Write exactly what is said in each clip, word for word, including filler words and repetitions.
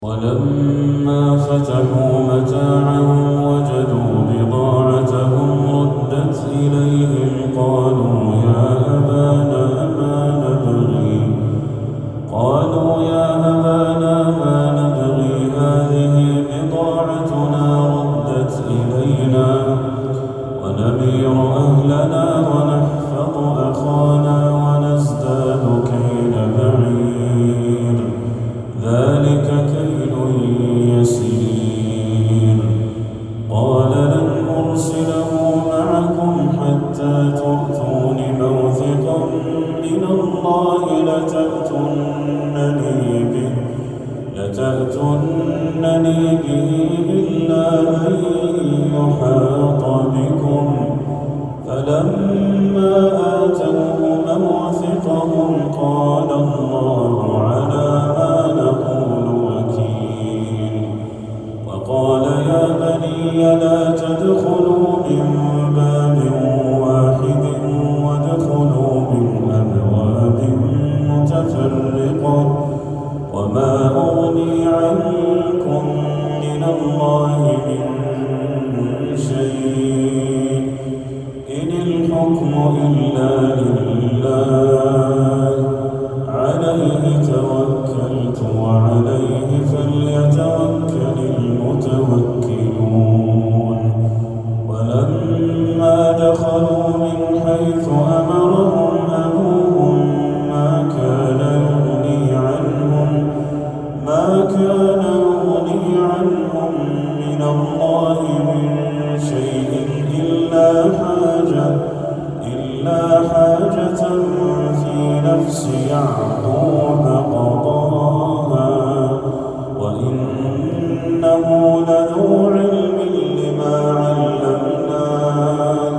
ولما فتحوا متاعهم وجدوا بضاعتهم ردت إليهم قالوا يا أبانا ما نبغي قالوا يا أبانا ما نبغي هذه بضاعتنا ردت إلينا ونمير أهلنا ونحفظ أخانا ونزداد كيل بعير ذلك كيل يسير قال لن أرسله معكم حتى تؤتون موثقا من الله لتأتونني به لتأتونني به إلا أن يحاط بكم فلما آتوه موثقهم قال الله على ما نقول وكيل وقال يا بني لا تدخلوا من باب واحد وادخلوا من أبواب متفرقة وما أغني عنكم من الله من شيء إن الحكم إلا لله عليه توكلت وعليه فليتوكل المتوكلون ولما دخلوا من حيث أمرهم أبوهم ما كان يغني عنهم ما كان يغني عنهم من الله من شيء إلا حاجة إلا حاجة في نفس يعقوب قضاها وإنه لذو علم لما علمناه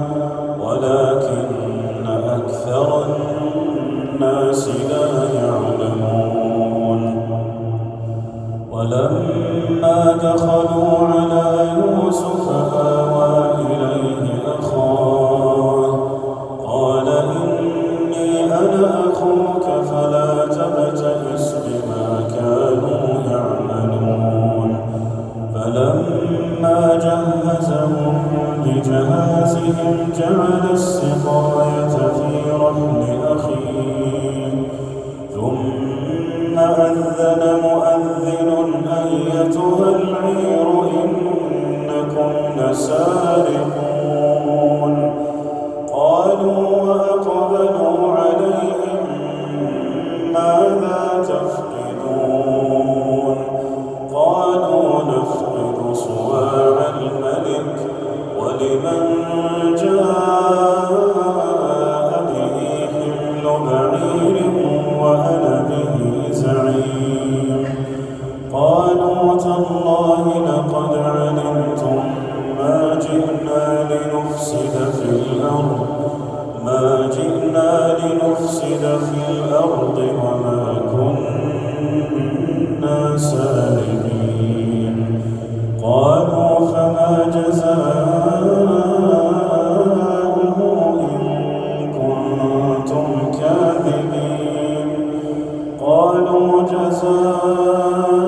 ولكن أكثر الناس لا يعلمون ولما دخلوا على يوسف آوى إليه أخاه قال إني أنا أخوك فلا تبتئس بما كانوا يعملون فلما جهزهم بجهازهم جعل السقاية في رحل أخيه ثم أذن مؤذن أيتها العير إنكم لسارقون قالوا وأقبلوا عليهم ماذا تفقدون قالوا نفقد صواع الملك ولمن جاء به حمل بعير وأنا به زعيم قالوا تالله لقد علمتم ما جئنا لنفسد في الأرض ما جئنا لنفسد في الأرض وما كنا سارقين قالوا فما جزاؤه إن كنتم كاذبين قالوا جزاؤه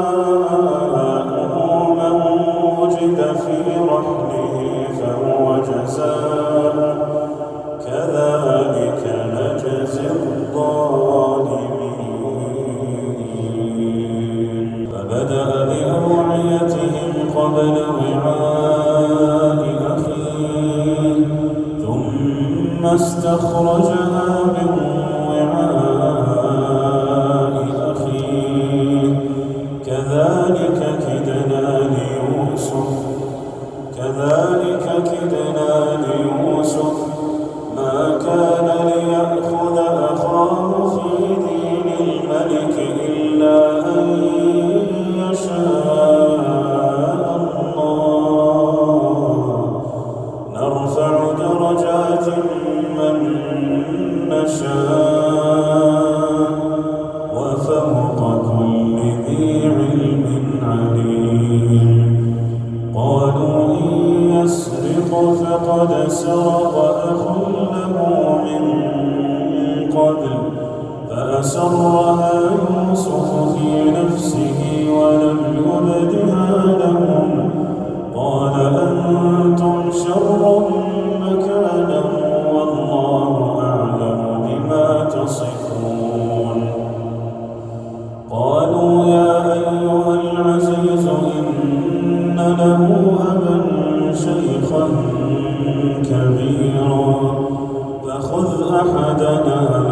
من وجد في رحله فهو جزاؤه كذلك نجزي الظالمين فبدأ بأوعيتهم قبل وعاء أخيه ثم استخرجها من وعاء أخيه كذلك كدنا ليوسف كذلك كدنا ليوسف ما كان ليأخذ أخاه في دين الملك إلا أن يشاء الله نرفع درجات من نشاء وفوق كل ذي علم عليم قالوا إن يسرق فقد سرق أخ له من قبل فأسرها يوسف في نفسه ولم كبدها لهم قال أنتم شر مكانا والله أعلم بما تصفون قالوا يا أيها العزيز إن له أبا شيخا كبيرا فخذ أحدنا